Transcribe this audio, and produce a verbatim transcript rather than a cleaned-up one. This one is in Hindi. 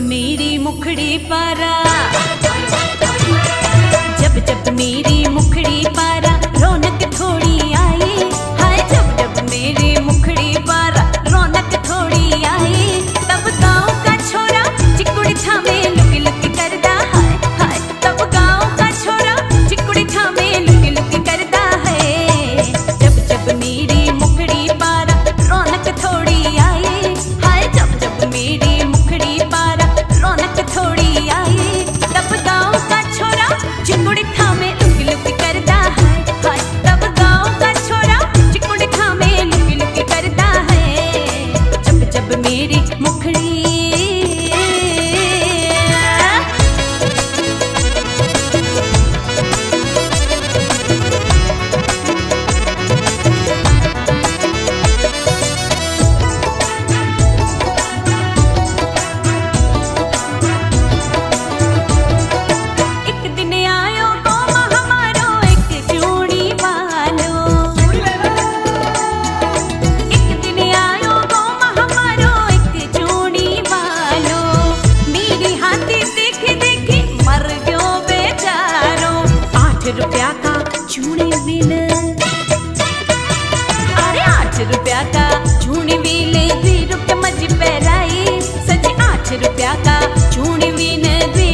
मेरी मुखड़ी पारा, जब जब मेरी मुखड़ी पारा रौनक थोड़ी आई। हाय जब जब मेरी मुखड़ी पारा रौनक थोड़ी आई। तब गाँव का छोरा चिकुड़ी छामे लुकी लुकी करदा। हाय हाय तब गाँव का छोरा चिकुड़ी छामे लुकी लुकी करदा है। जब जब मेरी मुखड़ी पारा रौनक थोड़ी आई। हाय जब जब मेरी मुखड़ी पारा रौनक थोड़ी आई। तब गाँव का छोरा चिकुड़ी थामे लुकी लुकी करदा है। हाय तब गाँव का छोरा चिकुड़ी थामे लुकी लुकी करदा है। जब जब मेरी मुखड़ी रुपया का चूड़ी बिल, अरे आठ रुपया का चूड़ी बिल, द्वी रुपया मजी पैराई। सजी आठ रुपया का चूड़ी बिल,